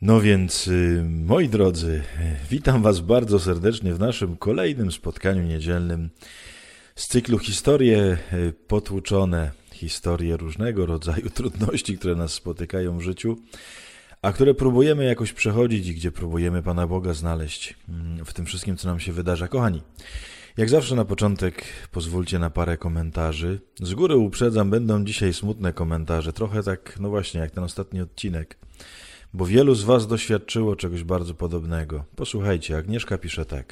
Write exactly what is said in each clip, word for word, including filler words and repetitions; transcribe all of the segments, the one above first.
No więc, moi drodzy, witam Was bardzo serdecznie w naszym kolejnym spotkaniu niedzielnym z cyklu Historie potłuczone, historie różnego rodzaju trudności, które nas spotykają w życiu, a które próbujemy jakoś przechodzić i gdzie próbujemy Pana Boga znaleźć w tym wszystkim, co nam się wydarza. Kochani, jak zawsze na początek pozwólcie na parę komentarzy. Z góry uprzedzam, będą dzisiaj smutne komentarze, trochę tak, no właśnie, jak ten ostatni odcinek, bo wielu z Was doświadczyło czegoś bardzo podobnego. Posłuchajcie, Agnieszka pisze tak.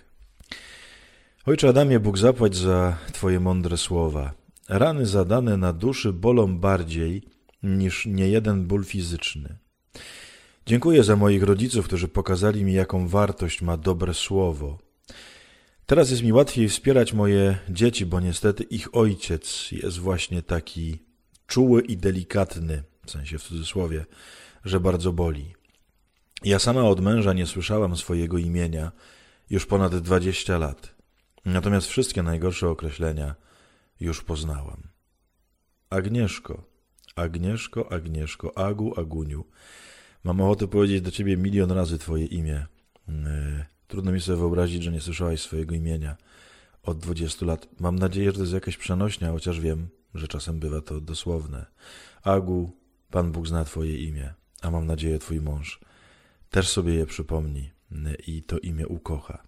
Ojcze Adamie, Bóg zapłać za Twoje mądre słowa. Rany zadane na duszy bolą bardziej niż niejeden ból fizyczny. Dziękuję za moich rodziców, którzy pokazali mi, jaką wartość ma dobre słowo. Teraz jest mi łatwiej wspierać moje dzieci, bo niestety ich ojciec jest właśnie taki czuły i delikatny, w sensie w cudzysłowie, że bardzo boli. Ja sama od męża nie słyszałam swojego imienia już ponad dwadzieścia lat. Natomiast wszystkie najgorsze określenia już poznałam. Agnieszko, Agnieszko, Agnieszko, Agu, Aguniu. Mam ochotę powiedzieć do Ciebie milion razy Twoje imię. Trudno mi sobie wyobrazić, że nie słyszałaś swojego imienia od dwudziestu lat. Mam nadzieję, że to jest jakaś przenośnia, chociaż wiem, że czasem bywa to dosłowne. Agu, Pan Bóg zna Twoje imię, a mam nadzieję Twój mąż też sobie je przypomni i to imię ukocha.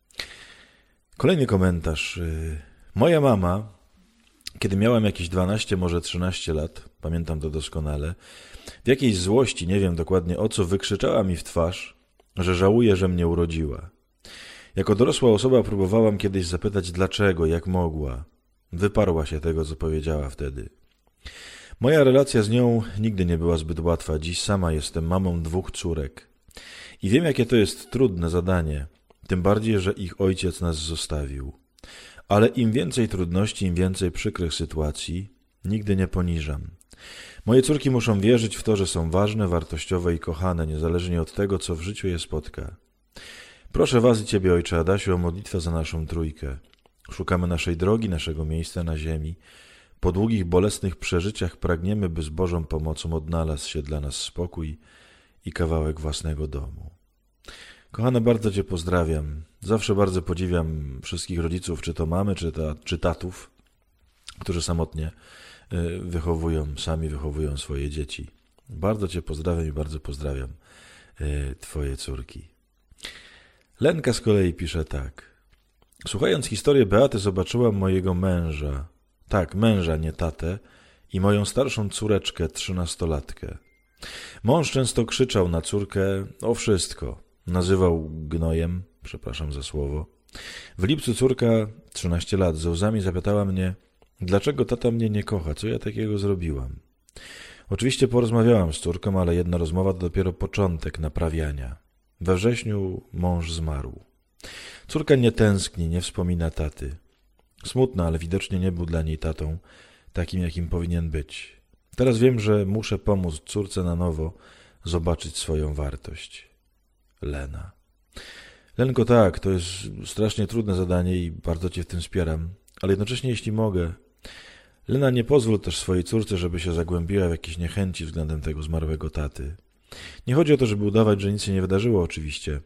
Kolejny komentarz. Moja mama, kiedy miałam jakieś dwanaście, może trzynaście lat, pamiętam to doskonale, w jakiejś złości, nie wiem dokładnie o co, wykrzyczała mi w twarz, że żałuje, że mnie urodziła. Jako dorosła osoba próbowałam kiedyś zapytać dlaczego, jak mogła. Wyparła się tego, co powiedziała wtedy. Moja relacja z nią nigdy nie była zbyt łatwa. Dziś sama jestem mamą dwóch córek. I wiem, jakie to jest trudne zadanie, tym bardziej, że ich ojciec nas zostawił. Ale im więcej trudności, im więcej przykrych sytuacji, nigdy nie poniżam. Moje córki muszą wierzyć w to, że są ważne, wartościowe i kochane, niezależnie od tego, co w życiu je spotka. Proszę Was i Ciebie, Ojcze Adasiu, o modlitwę za naszą trójkę. Szukamy naszej drogi, naszego miejsca na ziemi. Po długich, bolesnych przeżyciach pragniemy, by z Bożą pomocą odnalazł się dla nas spokój i kawałek własnego domu. Kochana, bardzo Cię pozdrawiam. Zawsze bardzo podziwiam wszystkich rodziców, czy to mamy, czy, ta, czy tatów, którzy samotnie wychowują, sami wychowują swoje dzieci. Bardzo Cię pozdrawiam i bardzo pozdrawiam Twoje córki. Lenka z kolei pisze tak. Słuchając historię Beaty, zobaczyłam mojego męża, tak, męża, nie tatę, i moją starszą córeczkę, trzynastolatkę. Mąż często krzyczał na córkę o wszystko. Nazywał gnojem, przepraszam za słowo. W lipcu córka, trzynaście lat, ze łzami zapytała mnie, dlaczego tata mnie nie kocha, co ja takiego zrobiłam. Oczywiście porozmawiałam z córką, ale jedna rozmowa to dopiero początek naprawiania. We wrześniu mąż zmarł. Córka nie tęskni, nie wspomina taty. Smutna, ale widocznie nie był dla niej tatą, takim jakim powinien być. Teraz wiem, że muszę pomóc córce na nowo zobaczyć swoją wartość. Lena. Lenko, tak, to jest strasznie trudne zadanie i bardzo Cię w tym wspieram, ale jednocześnie, jeśli mogę, Lena, nie pozwól też swojej córce, żeby się zagłębiła w jakieś niechęci względem tego zmarłego taty. Nie chodzi o to, żeby udawać, że nic się nie wydarzyło oczywiście,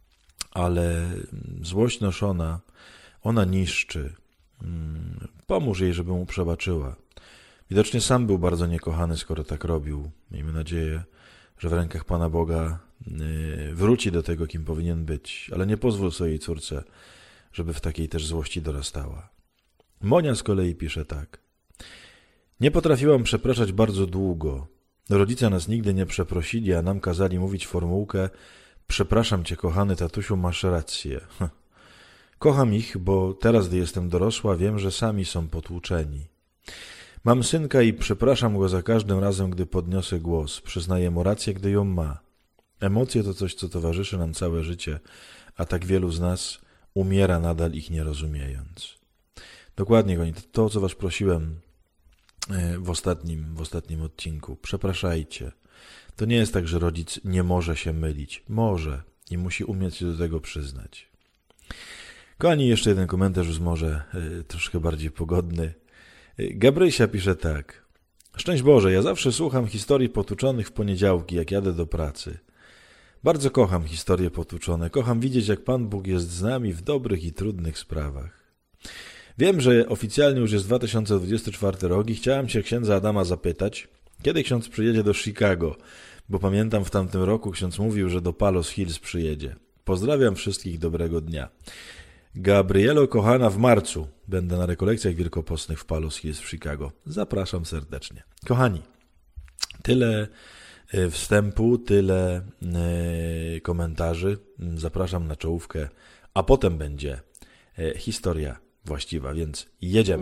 ale złość noszona, ona niszczy. Pomóż jej, żeby mu przebaczyła. Widocznie sam był bardzo niekochany, skoro tak robił. Miejmy nadzieję, że w rękach Pana Boga wróci do tego, kim powinien być, ale nie pozwól swojej córce, żeby w takiej też złości dorastała. Monia z kolei pisze tak. Nie potrafiłam przepraszać bardzo długo. Rodzice nas nigdy nie przeprosili, a nam kazali mówić formułkę przepraszam Cię, kochany tatusiu, masz rację. Kocham ich, bo teraz, gdy jestem dorosła, wiem, że sami są potłuczeni. Mam synka i przepraszam go za każdym razem, gdy podniosę głos. Przyznaję mu rację, gdy ją ma. Emocje to coś, co towarzyszy nam całe życie, a tak wielu z nas umiera nadal ich nie rozumiejąc. Dokładnie, kochani, to, co Was prosiłem w ostatnim, w ostatnim odcinku. Przepraszajcie. To nie jest tak, że rodzic nie może się mylić. Może i musi umieć się do tego przyznać. Kochani, jeszcze jeden komentarz już może y, troszkę bardziej pogodny. Y, Gabrysia pisze tak. Szczęść Boże, ja zawsze słucham historii potłuczonych w poniedziałki, jak jadę do pracy. Bardzo kocham historie potłuczone. Kocham widzieć, jak Pan Bóg jest z nami w dobrych i trudnych sprawach. Wiem, że oficjalnie już jest dwa tysiące dwudziesty czwarty rok i chciałem się księdza Adama zapytać, kiedy ksiądz przyjedzie do Chicago, bo pamiętam w tamtym roku ksiądz mówił, że do Palos Hills przyjedzie. Pozdrawiam wszystkich, dobrego dnia. Gabrielo, kochana, w marcu będę na rekolekcjach wielkopostnych w Palos Hills w Chicago. Zapraszam serdecznie. Kochani, tyle wstępu, tyle komentarzy. Zapraszam na czołówkę, a potem będzie historia właściwa, więc jedziemy.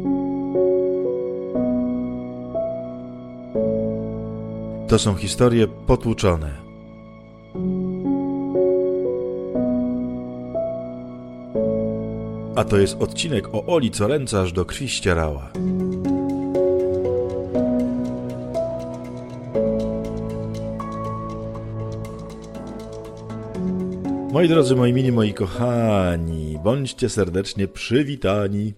To są historie potłuczone. A to jest odcinek o Oli, co ręce aż do krwi ścierała. Moi drodzy, moi mili, moi kochani, bądźcie serdecznie przywitani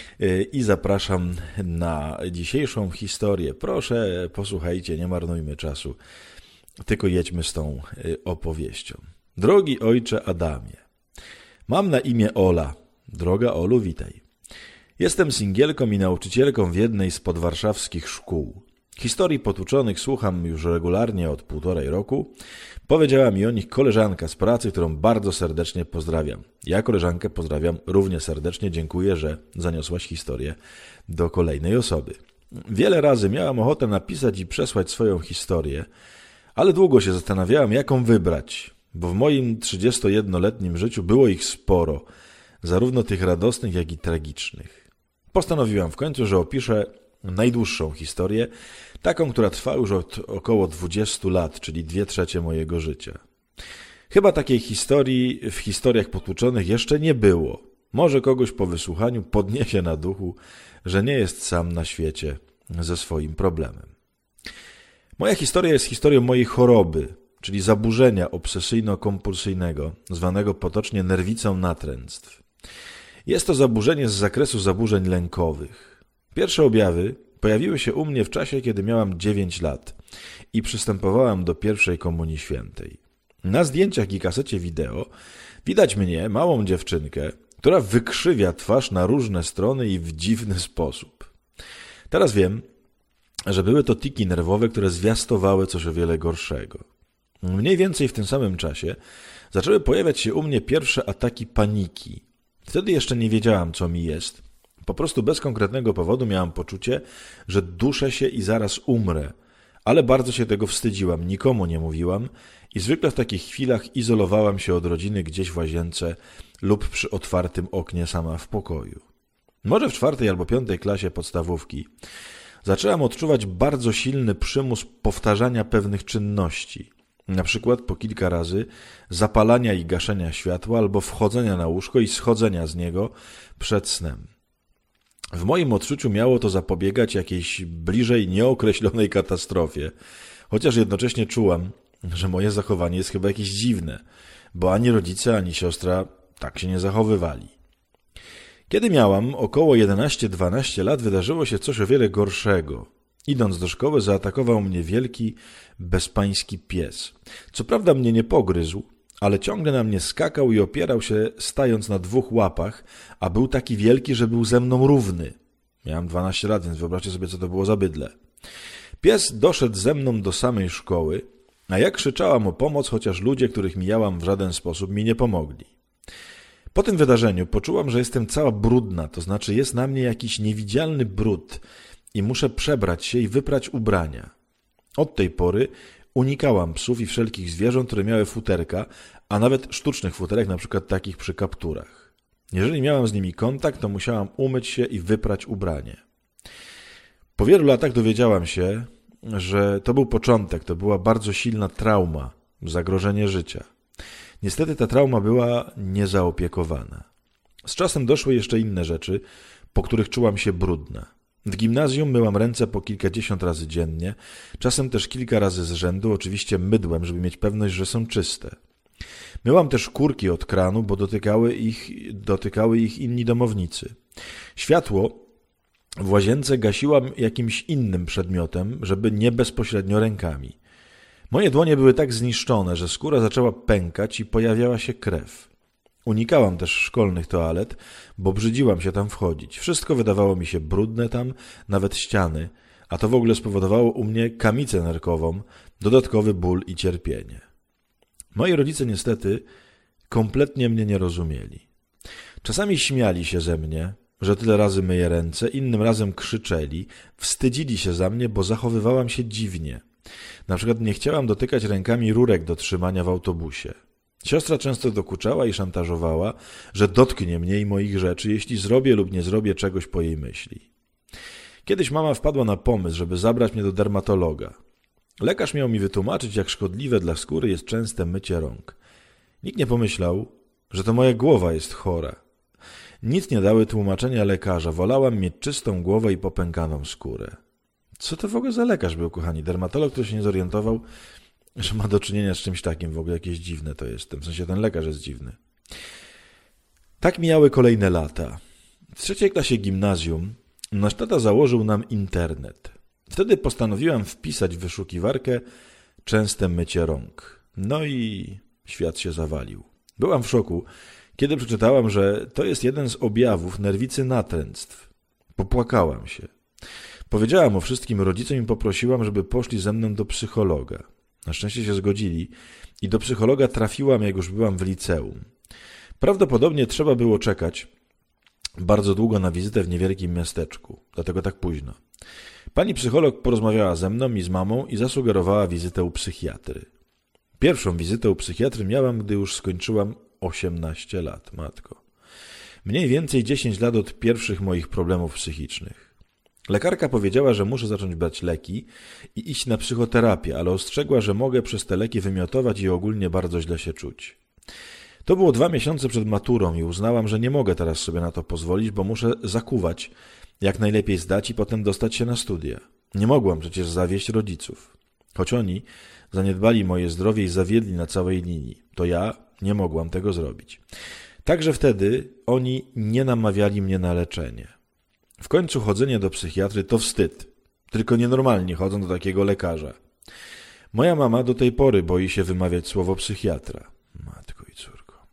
i zapraszam na dzisiejszą historię. Proszę, posłuchajcie, nie marnujmy czasu, tylko jedźmy z tą opowieścią. Drogi ojcze Adamie, mam na imię Ola. Droga Olu, witaj. Jestem singielką i nauczycielką w jednej z podwarszawskich szkół. Historii potłuczonych słucham już regularnie od półtorej roku. Powiedziała mi o nich koleżanka z pracy, którą bardzo serdecznie pozdrawiam. Ja koleżankę pozdrawiam równie serdecznie. Dziękuję, że zaniosłaś historię do kolejnej osoby. Wiele razy miałam ochotę napisać i przesłać swoją historię, ale długo się zastanawiałam, jaką wybrać, bo w moim trzydziestojednoletnim życiu było ich sporo, zarówno tych radosnych, jak i tragicznych. Postanowiłam w końcu, że opiszę najdłuższą historię, taką, która trwa już od około dwudziestu lat, czyli dwie trzecie mojego życia. Chyba takiej historii w historiach potłuczonych jeszcze nie było. Może kogoś po wysłuchaniu podniesie na duchu, że nie jest sam na świecie ze swoim problemem. Moja historia jest historią mojej choroby, czyli zaburzenia obsesyjno-kompulsyjnego, zwanego potocznie nerwicą natręctw. Jest to zaburzenie z zakresu zaburzeń lękowych. Pierwsze objawy pojawiły się u mnie w czasie, kiedy miałam dziewięć lat i przystępowałam do pierwszej komunii świętej. Na zdjęciach i kasecie wideo widać mnie, małą dziewczynkę, która wykrzywia twarz na różne strony i w dziwny sposób. Teraz wiem, że były to tiki nerwowe, które zwiastowały coś o wiele gorszego. Mniej więcej w tym samym czasie zaczęły pojawiać się u mnie pierwsze ataki paniki. Wtedy jeszcze nie wiedziałam, co mi jest. Po prostu bez konkretnego powodu miałam poczucie, że duszę się i zaraz umrę, ale bardzo się tego wstydziłam, nikomu nie mówiłam i zwykle w takich chwilach izolowałam się od rodziny gdzieś w łazience lub przy otwartym oknie sama w pokoju. Może w czwartej albo piątej klasie podstawówki zaczęłam odczuwać bardzo silny przymus powtarzania pewnych czynności, na przykład po kilka razy zapalania i gaszenia światła albo wchodzenia na łóżko i schodzenia z niego przed snem. W moim odczuciu miało to zapobiegać jakiejś bliżej nieokreślonej katastrofie, chociaż jednocześnie czułam, że moje zachowanie jest chyba jakieś dziwne, bo ani rodzice, ani siostra tak się nie zachowywali. Kiedy miałam około jedenaście dwanaście lat, wydarzyło się coś o wiele gorszego. Idąc do szkoły, zaatakował mnie wielki, bezpański pies. Co prawda mnie nie pogryzł, ale ciągle na mnie skakał i opierał się, stając na dwóch łapach, a był taki wielki, że był ze mną równy. Miałem dwanaście lat, więc wyobraźcie sobie, co to było za bydlę. Pies doszedł ze mną do samej szkoły, a ja krzyczałam o pomoc, chociaż ludzie, których mijałam, w żaden sposób mi nie pomogli. Po tym wydarzeniu poczułam, że jestem cała brudna, to znaczy jest na mnie jakiś niewidzialny brud i muszę przebrać się i wyprać ubrania. Od tej pory unikałam psów i wszelkich zwierząt, które miały futerka, a nawet sztucznych futerek, na przykład takich przy kapturach. Jeżeli miałam z nimi kontakt, to musiałam umyć się i wyprać ubranie. Po wielu latach dowiedziałam się, że to był początek, to była bardzo silna trauma, zagrożenie życia. Niestety ta trauma była niezaopiekowana. Z czasem doszły jeszcze inne rzeczy, po których czułam się brudna. W gimnazjum myłam ręce po kilkadziesiąt razy dziennie, czasem też kilka razy z rzędu, oczywiście mydłem, żeby mieć pewność, że są czyste. Myłam też kurki od kranu, bo dotykały ich, dotykały ich inni domownicy. Światło w łazience gasiłam jakimś innym przedmiotem, żeby nie bezpośrednio rękami. Moje dłonie były tak zniszczone, że skóra zaczęła pękać i pojawiała się krew. Unikałam też szkolnych toalet, bo brzydziłam się tam wchodzić. Wszystko wydawało mi się brudne tam, nawet ściany, a to w ogóle spowodowało u mnie kamicę nerkową, dodatkowy ból i cierpienie. Moi rodzice niestety kompletnie mnie nie rozumieli. Czasami śmiali się ze mnie, że tyle razy myję ręce, innym razem krzyczeli, wstydzili się za mnie, bo zachowywałam się dziwnie. Na przykład nie chciałam dotykać rękami rurek do trzymania w autobusie. Siostra często dokuczała i szantażowała, że dotknie mnie i moich rzeczy, jeśli zrobię lub nie zrobię czegoś po jej myśli. Kiedyś mama wpadła na pomysł, żeby zabrać mnie do dermatologa. Lekarz miał mi wytłumaczyć, jak szkodliwe dla skóry jest częste mycie rąk. Nikt nie pomyślał, że to moja głowa jest chora. Nic nie dały tłumaczenia lekarza. Wolałam mieć czystą głowę i popękaną skórę. Co to w ogóle za lekarz był, kochani? Dermatolog, który się nie zorientował, że ma do czynienia z czymś takim. W ogóle jakieś dziwne to jest. W sensie ten lekarz jest dziwny. Tak mijały kolejne lata. W trzeciej klasie gimnazjum nasz tata założył nam internet. Wtedy postanowiłam wpisać w wyszukiwarkę częste mycie rąk. No i świat się zawalił. Byłam w szoku, kiedy przeczytałam, że to jest jeden z objawów nerwicy natręctw. Popłakałam się. Powiedziałam o wszystkim rodzicom i poprosiłam, żeby poszli ze mną do psychologa. Na szczęście się zgodzili i do psychologa trafiłam, jak już byłam w liceum. Prawdopodobnie trzeba było czekać bardzo długo na wizytę w niewielkim miasteczku, dlatego tak późno. Pani psycholog porozmawiała ze mną i z mamą i zasugerowała wizytę u psychiatry. Pierwszą wizytę u psychiatry miałam, gdy już skończyłam osiemnaście lat, matko. Mniej więcej dziesięć lat od pierwszych moich problemów psychicznych. Lekarka powiedziała, że muszę zacząć brać leki i iść na psychoterapię, ale ostrzegła, że mogę przez te leki wymiotować i ogólnie bardzo źle się czuć. To było dwa miesiące przed maturą i uznałam, że nie mogę teraz sobie na to pozwolić, bo muszę zakuwać, jak najlepiej zdać i potem dostać się na studia. Nie mogłam przecież zawieść rodziców. Choć oni zaniedbali moje zdrowie i zawiedli na całej linii, to ja nie mogłam tego zrobić. Także wtedy oni nie namawiali mnie na leczenie. W końcu chodzenie do psychiatry to wstyd. Tylko nienormalnie chodzą do takiego lekarza. Moja mama do tej pory boi się wymawiać słowo psychiatra. Matko i córko.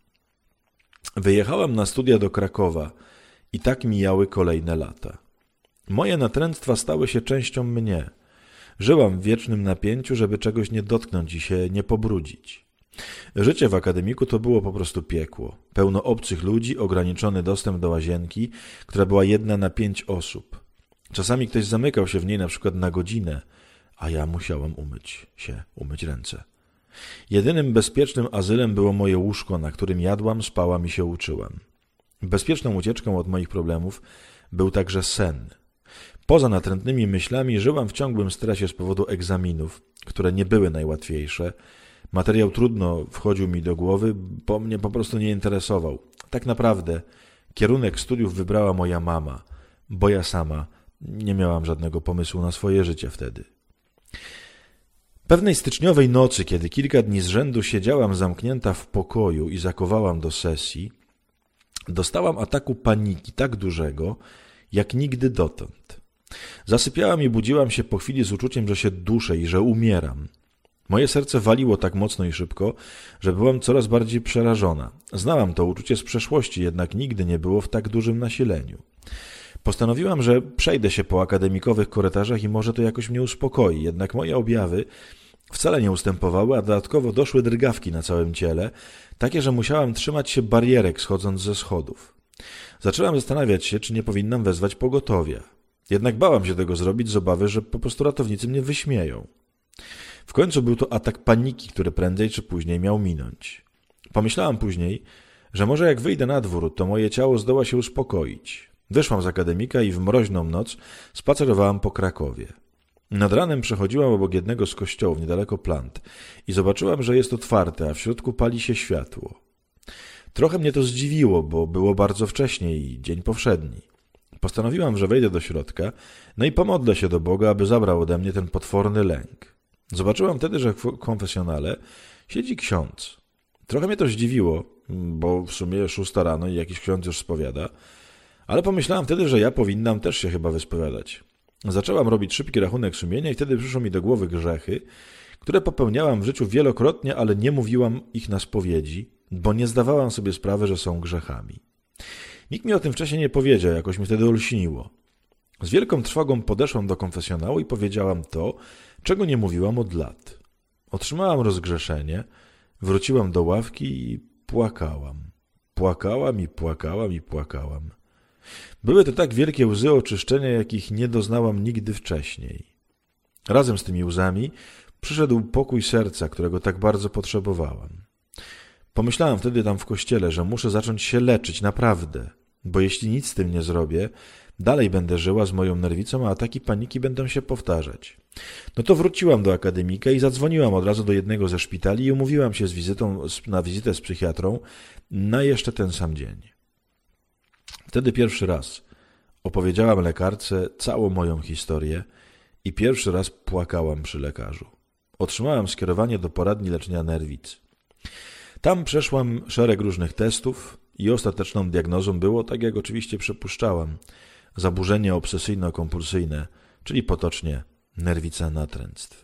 Wyjechałam na studia do Krakowa i tak mijały kolejne lata. Moje natręctwa stały się częścią mnie. Żyłam w wiecznym napięciu, żeby czegoś nie dotknąć i się nie pobrudzić. Życie w akademiku to było po prostu piekło. Pełno obcych ludzi, ograniczony dostęp do łazienki, która była jedna na pięć osób. Czasami ktoś zamykał się w niej na przykład na godzinę, a ja musiałam umyć się, umyć ręce. Jedynym bezpiecznym azylem było moje łóżko, na którym jadłam, spałam i się uczyłam. Bezpieczną ucieczką od moich problemów był także sen. Poza natrętnymi myślami żyłam w ciągłym stresie z powodu egzaminów, które nie były najłatwiejsze. Materiał trudno wchodził mi do głowy, bo mnie po prostu nie interesował. Tak naprawdę kierunek studiów wybrała moja mama, bo ja sama nie miałam żadnego pomysłu na swoje życie wtedy. Pewnej styczniowej nocy, kiedy kilka dni z rzędu siedziałam zamknięta w pokoju i zakowałam do sesji, dostałam ataku paniki tak dużego, jak nigdy dotąd. Zasypiałam i budziłam się po chwili z uczuciem, że się duszę i że umieram. Moje serce waliło tak mocno i szybko, że byłam coraz bardziej przerażona. Znałam to uczucie z przeszłości, jednak nigdy nie było w tak dużym nasileniu. Postanowiłam, że przejdę się po akademikowych korytarzach i może to jakoś mnie uspokoi, jednak moje objawy wcale nie ustępowały, a dodatkowo doszły drgawki na całym ciele, takie, że musiałam trzymać się barierek schodząc ze schodów. Zaczęłam zastanawiać się, czy nie powinnam wezwać pogotowia. Jednak bałam się tego zrobić z obawy, że po prostu ratownicy mnie wyśmieją. W końcu był to atak paniki, który prędzej czy później miał minąć. Pomyślałam później, że może jak wyjdę na dwór, to moje ciało zdoła się uspokoić. Wyszłam z akademika i w mroźną noc spacerowałam po Krakowie. Nad ranem przechodziłam obok jednego z kościołów niedaleko Plant i zobaczyłam, że jest otwarte, a w środku pali się światło. Trochę mnie to zdziwiło, bo było bardzo wcześnie i dzień powszedni. Postanowiłam, że wejdę do środka, no i pomodlę się do Boga, aby zabrał ode mnie ten potworny lęk. Zobaczyłam wtedy, że w konfesjonale siedzi ksiądz. Trochę mnie to zdziwiło, bo w sumie szósta rano i jakiś ksiądz już spowiada, ale pomyślałam wtedy, że ja powinnam też się chyba wyspowiadać. Zaczęłam robić szybki rachunek sumienia i wtedy przyszło mi do głowy grzechy, które popełniałam w życiu wielokrotnie, ale nie mówiłam ich na spowiedzi, bo nie zdawałam sobie sprawy, że są grzechami. Nikt mi o tym wcześniej nie powiedział, jakoś mi wtedy olśniło. Z wielką trwogą podeszłam do konfesjonału i powiedziałam to, czego nie mówiłam od lat. Otrzymałam rozgrzeszenie, wróciłam do ławki i płakałam. Płakałam i płakałam i płakałam. Były to tak wielkie łzy oczyszczenia, jakich nie doznałam nigdy wcześniej. Razem z tymi łzami przyszedł pokój serca, którego tak bardzo potrzebowałam. Pomyślałam wtedy tam w kościele, że muszę zacząć się leczyć, naprawdę, bo jeśli nic z tym nie zrobię, dalej będę żyła z moją nerwicą, a ataki paniki będą się powtarzać. No to wróciłam do akademika i zadzwoniłam od razu do jednego ze szpitali i umówiłam się z wizytą, na wizytę z psychiatrą na jeszcze ten sam dzień. Wtedy pierwszy raz opowiedziałam lekarce całą moją historię i pierwszy raz płakałam przy lekarzu. Otrzymałam skierowanie do poradni leczenia nerwic. Tam przeszłam szereg różnych testów i ostateczną diagnozą było, tak jak oczywiście przypuszczałam, zaburzenie obsesyjno-kompulsyjne, czyli potocznie nerwica natręctw.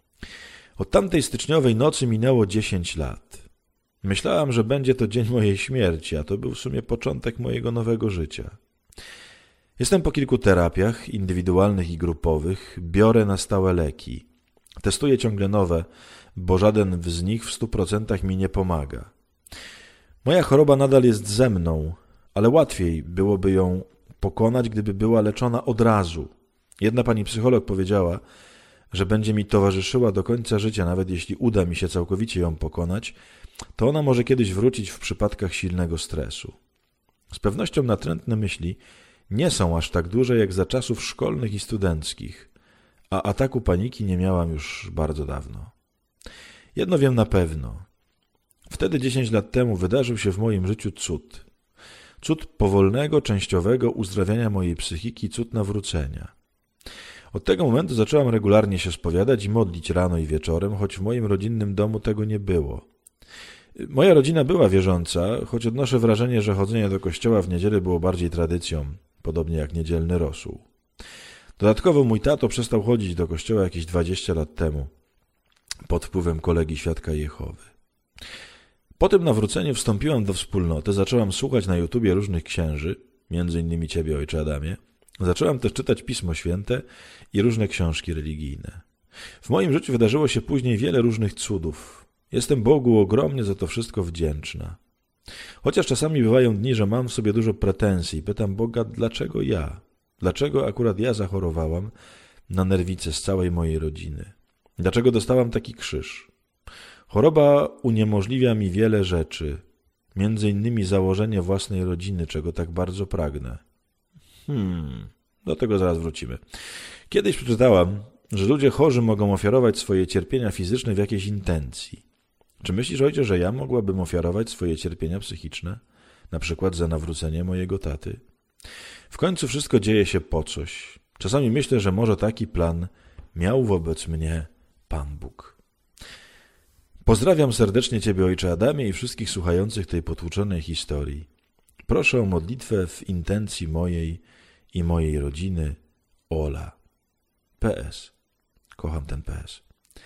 Od tamtej styczniowej nocy minęło dziesięć lat. Myślałam, że będzie to dzień mojej śmierci, a to był w sumie początek mojego nowego życia. Jestem po kilku terapiach, indywidualnych i grupowych, biorę na stałe leki. Testuję ciągle nowe, bo żaden z nich w stu procentach mi nie pomaga. Moja choroba nadal jest ze mną, ale łatwiej byłoby ją pokonać, gdyby była leczona od razu. Jedna pani psycholog powiedziała, że będzie mi towarzyszyła do końca życia, nawet jeśli uda mi się całkowicie ją pokonać, to ona może kiedyś wrócić w przypadkach silnego stresu. Z pewnością natrętne myśli nie są aż tak duże jak za czasów szkolnych i studenckich, a ataku paniki nie miałam już bardzo dawno. Jedno wiem na pewno. Wtedy dziesięć lat temu wydarzył się w moim życiu cud. Cud powolnego, częściowego uzdrawiania mojej psychiki, cud nawrócenia. Od tego momentu zaczęłam regularnie się spowiadać i modlić rano i wieczorem, choć w moim rodzinnym domu tego nie było. Moja rodzina była wierząca, choć odnoszę wrażenie, że chodzenie do kościoła w niedzielę było bardziej tradycją, podobnie jak niedzielny rosół. Dodatkowo mój tato przestał chodzić do kościoła jakieś dwadzieścia lat temu, pod wpływem kolegi Świadka Jehowy. Po tym nawróceniu wstąpiłam do wspólnoty, zaczęłam słuchać na YouTubie różnych księży, między innymi Ciebie, Ojcze Adamie. Zaczęłam też czytać Pismo Święte i różne książki religijne. W moim życiu wydarzyło się później wiele różnych cudów. Jestem Bogu ogromnie za to wszystko wdzięczna. Chociaż czasami bywają dni, że mam w sobie dużo pretensji. Pytam Boga, dlaczego ja? Dlaczego akurat ja zachorowałam na nerwicę z całej mojej rodziny? Dlaczego dostałam taki krzyż? Choroba uniemożliwia mi wiele rzeczy, między innymi założenie własnej rodziny, czego tak bardzo pragnę. Hmm, do tego zaraz wrócimy. Kiedyś przeczytałam, że ludzie chorzy mogą ofiarować swoje cierpienia fizyczne w jakiejś intencji. Czy myślisz, ojcze, że ja mogłabym ofiarować swoje cierpienia psychiczne? Na przykład za nawrócenie mojego taty? W końcu wszystko dzieje się po coś. Czasami myślę, że może taki plan miał wobec mnie Pan Bóg. Pozdrawiam serdecznie Ciebie, Ojcze Adamie, i wszystkich słuchających tej potłuczonej historii. Proszę o modlitwę w intencji mojej i mojej rodziny, Ola. P S. Kocham ten P S.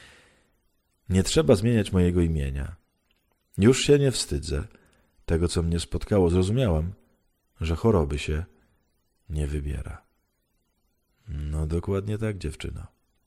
Nie trzeba zmieniać mojego imienia. Już się nie wstydzę tego, co mnie spotkało. Zrozumiałam, że choroby się nie wybiera. No dokładnie tak, dziewczyno.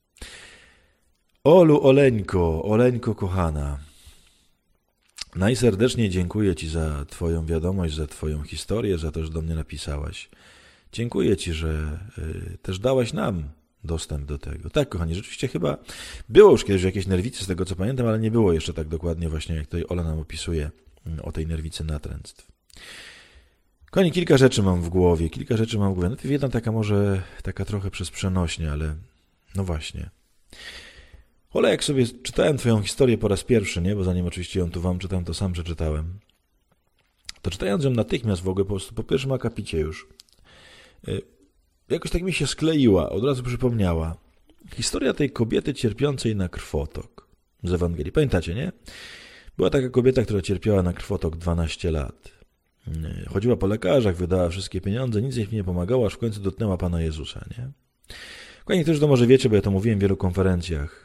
Olu, Oleńko, Oleńko kochana, najserdeczniej dziękuję Ci za Twoją wiadomość, za Twoją historię, za to, że do mnie napisałaś. Dziękuję Ci, że y, też dałaś nam dostęp do tego. Tak, kochani, rzeczywiście chyba było już kiedyś jakieś nerwicy, z tego co pamiętam, ale nie było jeszcze tak dokładnie właśnie, jak tutaj Ola nam opisuje y, o tej nerwicy natręctw. Kochani, kilka rzeczy mam w głowie, kilka rzeczy mam w głowie. No, jedna taka może, taka trochę przez przenośnie, ale no właśnie. Ola, jak sobie czytałem Twoją historię po raz pierwszy, nie, bo zanim oczywiście ją tu Wam czytałem, to sam przeczytałem, to czytając ją natychmiast w ogóle, po prostu po pierwszym akapicie już, yy, jakoś tak mi się skleiła, od razu przypomniała historia tej kobiety cierpiącej na krwotok z Ewangelii. Pamiętacie, nie? Była taka kobieta, która cierpiała na krwotok dwanaście lat. Yy, chodziła po lekarzach, wydała wszystkie pieniądze, nic jej nie pomagało, aż w końcu dotknęła Pana Jezusa, nie? Niektórzy to może wiecie, bo ja to mówiłem w wielu konferencjach.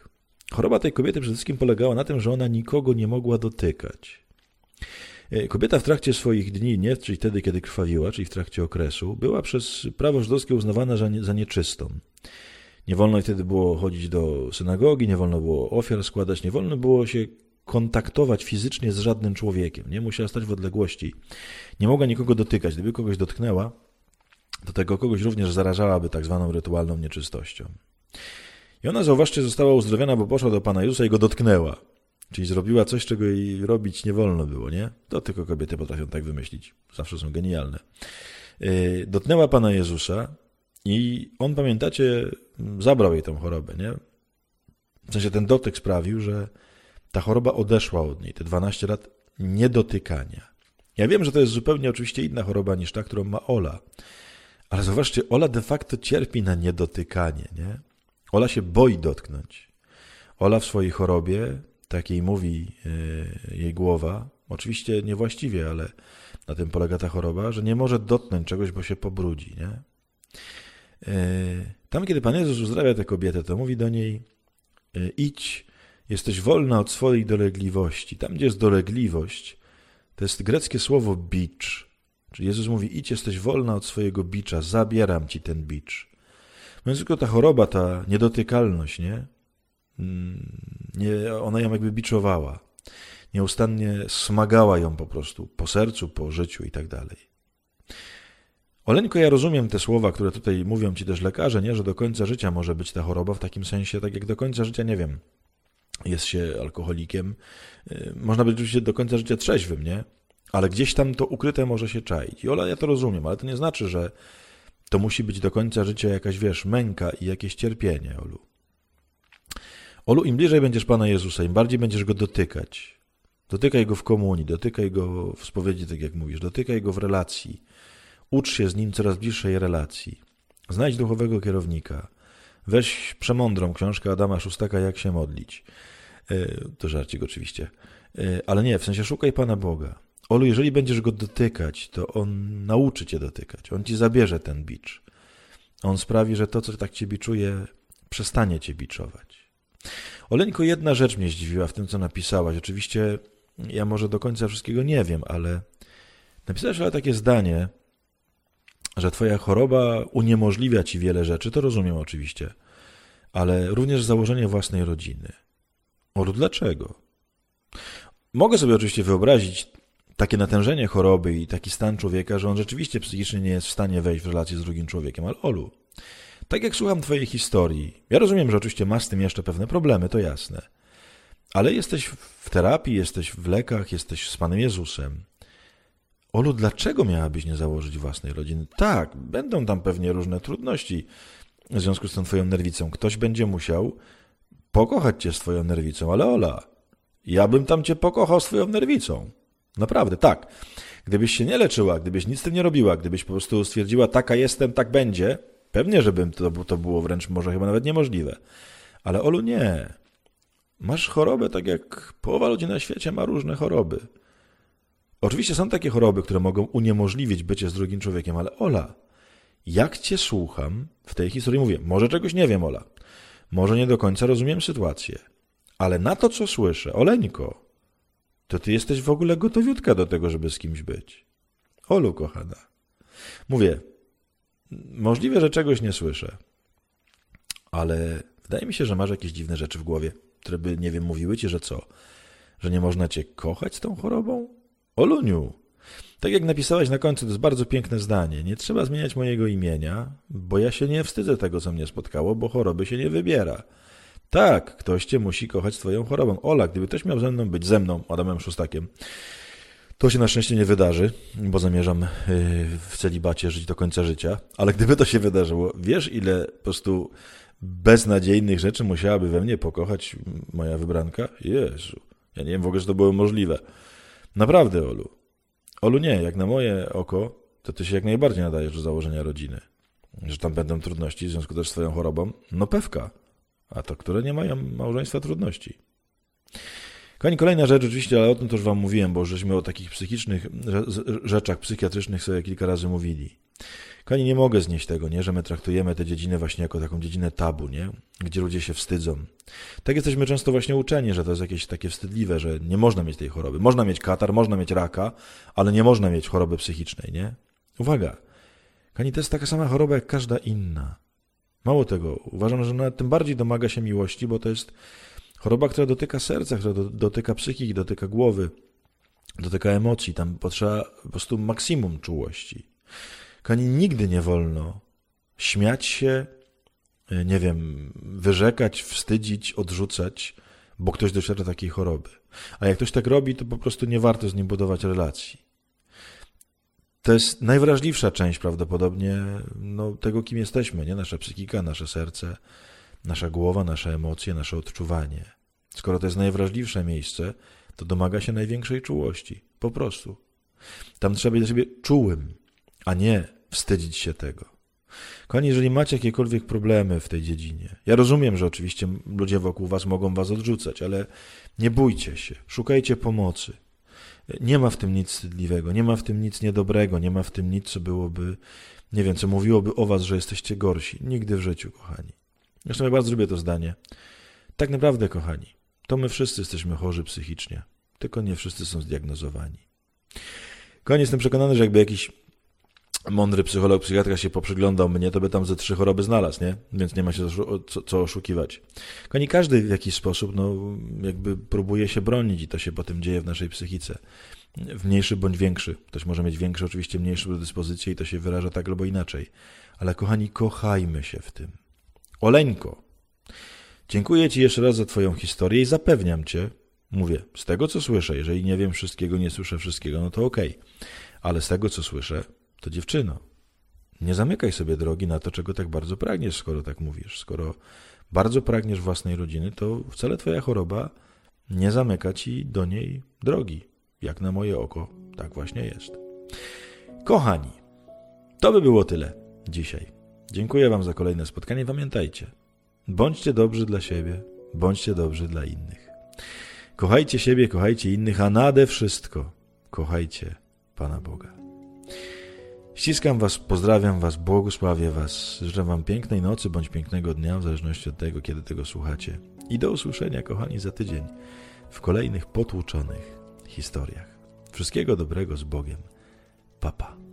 Choroba tej kobiety przede wszystkim polegała na tym, że ona nikogo nie mogła dotykać. Kobieta w trakcie swoich dni, nie, czyli wtedy, kiedy krwawiła, czyli w trakcie okresu, była przez prawo żydowskie uznawana za, nie, za nieczystą. Nie wolno jej wtedy było chodzić do synagogi, nie wolno było ofiar składać, nie wolno było się kontaktować fizycznie z żadnym człowiekiem. Nie musiała stać w odległości. Nie mogła nikogo dotykać. Gdyby kogoś dotknęła, to tego kogoś również zarażałaby tak zwaną rytualną nieczystością. I ona, zauważcie, została uzdrowiona, bo poszła do Pana Jezusa i go dotknęła. Czyli zrobiła coś, czego jej robić nie wolno było, nie? To tylko kobiety potrafią tak wymyślić. Zawsze są genialne. Dotknęła Pana Jezusa i on, pamiętacie, zabrał jej tą chorobę, nie? W sensie ten dotyk sprawił, że ta choroba odeszła od niej. Te dwanaście lat niedotykania. Ja wiem, że to jest zupełnie oczywiście inna choroba niż ta, którą ma Ola. Ale zauważcie, Ola de facto cierpi na niedotykanie, nie? Ola się boi dotknąć. Ola w swojej chorobie, tak jej mówi yy, jej głowa, oczywiście niewłaściwie, ale na tym polega ta choroba, że nie może dotknąć czegoś, bo się pobrudzi, nie? Yy, tam, kiedy Pan Jezus uzdrawia tę kobietę, to mówi do niej: yy, idź, jesteś wolna od swojej dolegliwości. Tam, gdzie jest dolegliwość, to jest greckie słowo bicz. Czyli Jezus mówi: idź, jesteś wolna od swojego bicza, zabieram ci ten bicz. Mówiąc tylko, ta choroba, ta niedotykalność, nie? nie? Ona ją jakby biczowała. Nieustannie smagała ją po prostu po sercu, po życiu i tak dalej. Oleńko, ja rozumiem te słowa, które tutaj mówią ci też lekarze, nie? Że do końca życia może być ta choroba w takim sensie, tak jak do końca życia, nie wiem, jest się alkoholikiem. Można być oczywiście do końca życia trzeźwym, nie? Ale gdzieś tam to ukryte może się czaić. I Ola, ja to rozumiem, ale to nie znaczy, że to musi być do końca życia jakaś, wiesz, męka i jakieś cierpienie, Olu. Olu, im bliżej będziesz Pana Jezusa, im bardziej będziesz Go dotykać. Dotykaj Go w komunii, dotykaj Go w spowiedzi, tak jak mówisz, dotykaj Go w relacji. Ucz się z Nim coraz bliższej relacji. Znajdź duchowego kierownika. Weź przemądrą książkę Adama Szóstaka, jak się modlić. To żarcik oczywiście. Ale nie, w sensie szukaj Pana Boga. Olu, jeżeli będziesz Go dotykać, to On nauczy cię dotykać. On ci zabierze ten bicz. On sprawi, że to, co tak cię biczuje, przestanie cię biczować. Oleńko, jedna rzecz mnie zdziwiła w tym, co napisałaś. Oczywiście ja może do końca wszystkiego nie wiem, ale napisałaś ale takie zdanie, że twoja choroba uniemożliwia ci wiele rzeczy. To rozumiem oczywiście, ale również założenie własnej rodziny. Olu, dlaczego? Mogę sobie oczywiście wyobrazić takie natężenie choroby i taki stan człowieka, że on rzeczywiście psychicznie nie jest w stanie wejść w relację z drugim człowiekiem. Ale Olu, tak jak słucham twojej historii, ja rozumiem, że oczywiście masz z tym jeszcze pewne problemy, to jasne. Ale jesteś w terapii, jesteś w lekach, jesteś z Panem Jezusem. Olu, dlaczego miałabyś nie założyć własnej rodziny? Tak, będą tam pewnie różne trudności w związku z tą twoją nerwicą. Ktoś będzie musiał pokochać cię z twoją nerwicą, ale Ola, ja bym tam cię pokochał z twoją nerwicą. Naprawdę, tak. Gdybyś się nie leczyła, gdybyś nic z tym nie robiła, gdybyś po prostu stwierdziła, taka jestem, tak będzie, pewnie, żeby to, to było wręcz może chyba nawet niemożliwe. Ale Olu, nie. Masz chorobę tak jak połowa ludzi na świecie ma różne choroby. Oczywiście są takie choroby, które mogą uniemożliwić bycie z drugim człowiekiem, ale Ola, jak cię słucham w tej historii, mówię, może czegoś nie wiem, Ola, może nie do końca rozumiem sytuację, ale na to, co słyszę, Oleńko, to ty jesteś w ogóle gotowiutka do tego, żeby z kimś być. Olu, kochana. Mówię, możliwe, że czegoś nie słyszę, ale wydaje mi się, że masz jakieś dziwne rzeczy w głowie, które by, nie wiem, mówiły ci, że co? Że nie można cię kochać z tą chorobą? Oluniu, tak jak napisałaś na końcu, to jest bardzo piękne zdanie. Nie trzeba zmieniać mojego imienia, bo ja się nie wstydzę tego, co mnie spotkało, bo choroby się nie wybiera. Tak, ktoś cię musi kochać twoją chorobą. Ola, gdyby ktoś miał ze mną być, ze mną, Adamem Szóstakiem, to się na szczęście nie wydarzy, bo zamierzam w celibacie żyć do końca życia, ale gdyby to się wydarzyło, wiesz, ile po prostu beznadziejnych rzeczy musiałaby we mnie pokochać moja wybranka? Jezu, ja nie wiem w ogóle, że to było możliwe. Naprawdę, Olu. Olu, nie, jak na moje oko, to ty się jak najbardziej nadajesz do założenia rodziny. Że tam będą trudności w związku też z twoją chorobą? No pewka. A to, które nie mają małżeństwa trudności. Kochani, kolejna rzecz oczywiście, ale o tym też wam mówiłem, bo żeśmy o takich psychicznych rzeczach psychiatrycznych sobie kilka razy mówili. Kochani, nie mogę znieść tego, nie, że my traktujemy tę dziedzinę właśnie jako taką dziedzinę tabu, nie, gdzie ludzie się wstydzą. Tak jesteśmy często właśnie uczeni, że to jest jakieś takie wstydliwe, że nie można mieć tej choroby. Można mieć katar, można mieć raka, ale nie można mieć choroby psychicznej, nie? Uwaga, kochani, to jest taka sama choroba jak każda inna. Mało tego, uważam, że nawet tym bardziej domaga się miłości, bo to jest choroba, która dotyka serca, która do, dotyka psychiki, dotyka głowy, dotyka emocji. Tam potrzeba po prostu maksimum czułości. Kochani, nigdy nie wolno śmiać się, nie wiem, wyrzekać, wstydzić, odrzucać, bo ktoś doświadcza takiej choroby. A jak ktoś tak robi, to po prostu nie warto z nim budować relacji. To jest najwrażliwsza część prawdopodobnie no, tego, kim jesteśmy, nie? Nasza psychika, nasze serce, nasza głowa, nasze emocje, nasze odczuwanie. Skoro to jest najwrażliwsze miejsce, to domaga się największej czułości. Po prostu. Tam trzeba być dla siebie czułym, a nie wstydzić się tego. Kochani, jeżeli macie jakiekolwiek problemy w tej dziedzinie, ja rozumiem, że oczywiście ludzie wokół was mogą was odrzucać, ale nie bójcie się, szukajcie pomocy. Nie ma w tym nic wstydliwego, nie ma w tym nic niedobrego, nie ma w tym nic, co byłoby, nie wiem, co mówiłoby o was, że jesteście gorsi. Nigdy w życiu, kochani. Zresztą ja bardzo lubię to zdanie. Tak naprawdę, kochani, to my wszyscy jesteśmy chorzy psychicznie, tylko nie wszyscy są zdiagnozowani. Kochani, jestem przekonany, że jakby jakiś mądry psycholog, psychiatra się poprzyglądał mnie, to by tam ze trzy choroby znalazł, nie? Więc nie ma się co, co oszukiwać. Kochani, każdy w jakiś sposób, no, jakby próbuje się bronić i to się potem dzieje w naszej psychice. W mniejszy bądź większy. Ktoś może mieć większy, oczywiście mniejsze predyspozycje i to się wyraża tak albo inaczej. Ale kochani, kochajmy się w tym. Oleńko, dziękuję ci jeszcze raz za twoją historię i zapewniam cię, mówię, z tego co słyszę, jeżeli nie wiem wszystkiego, nie słyszę wszystkiego, no to okej. Ale z tego co słyszę, to dziewczyno, nie zamykaj sobie drogi na to, czego tak bardzo pragniesz, skoro tak mówisz. Skoro bardzo pragniesz własnej rodziny, to wcale twoja choroba nie zamyka ci do niej drogi. Jak na moje oko, tak właśnie jest. Kochani, to by było tyle dzisiaj. Dziękuję wam za kolejne spotkanie. Pamiętajcie, bądźcie dobrzy dla siebie, bądźcie dobrzy dla innych. Kochajcie siebie, kochajcie innych, a nade wszystko kochajcie Pana Boga. Ściskam was, pozdrawiam was, błogosławię was. Życzę wam pięknej nocy bądź pięknego dnia, w zależności od tego, kiedy tego słuchacie. I do usłyszenia, kochani, za tydzień w kolejnych potłuczonych historiach. Wszystkiego dobrego z Bogiem. Pa, pa.